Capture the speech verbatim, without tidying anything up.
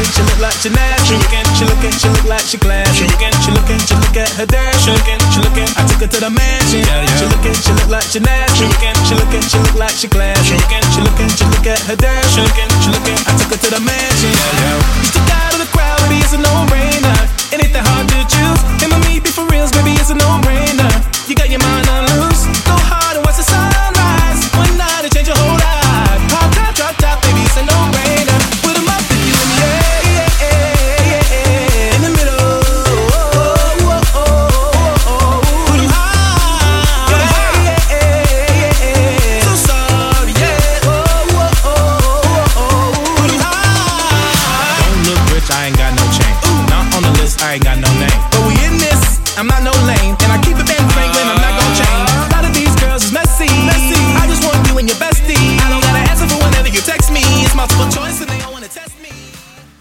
she look like Jeanette. She looking, she looking, she look like she glad. She looking, she looking, she look at her dad. She looking, she looking, I took her to the mansion. Yeah, yeah. She looking, she look like Jeanette. She looking, she looking, she look like she glad. She looking, she looking, she look at her dad. She looking, she looking, I took her to the mansion. Yeah, yeah.